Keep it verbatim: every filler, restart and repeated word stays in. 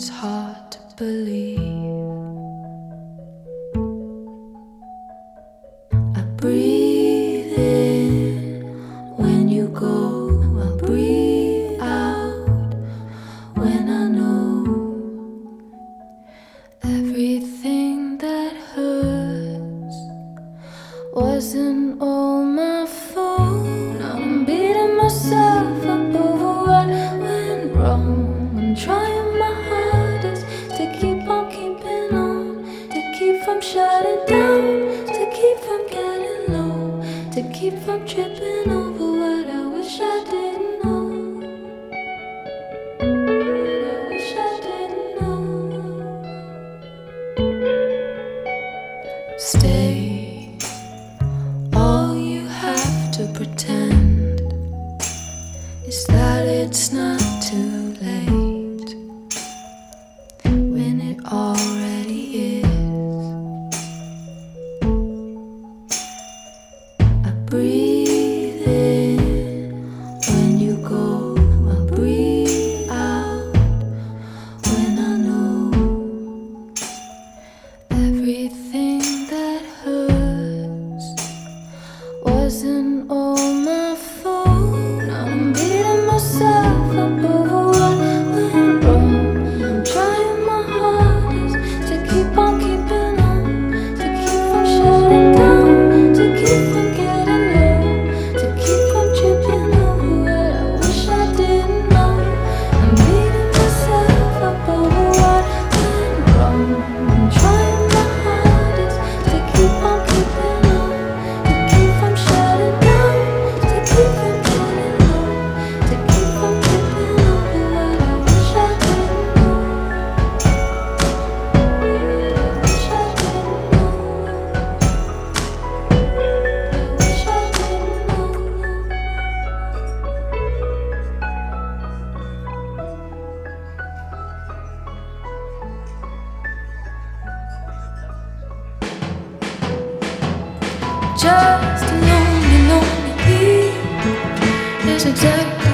it's hard to believe. I breathe in when you go, I breathe out when I know everything that hurts wasn't all my fault. I'm beating myself up over what went wrong. I'm trying my hardest to keep on keeping on, to keep from shutting down, to keep from getting low, to keep from tripping over what I wish I didn't know. What I wish I didn't know. Stay. All you have to pretend is that it's not too late when it already is. I breathe in when you go, I breathe out when I know everything that hurts wasn't all my fault. I'm beating myself up over what went wrong. I'm trying my hardest to keep on keeping on, to keep from shutting down, to keep from getting low, to keep from tripping over what I wish I didn't know. I'm beating myself up over what went wrong. I'm trying my hardest to keep on keeping on, to keep from shutting down, to keep from getting low, to keep from tripping over what I wish I didn't know. I wish I didn't know. I wish I didn't know. Just a lonely, lonely beat is exactly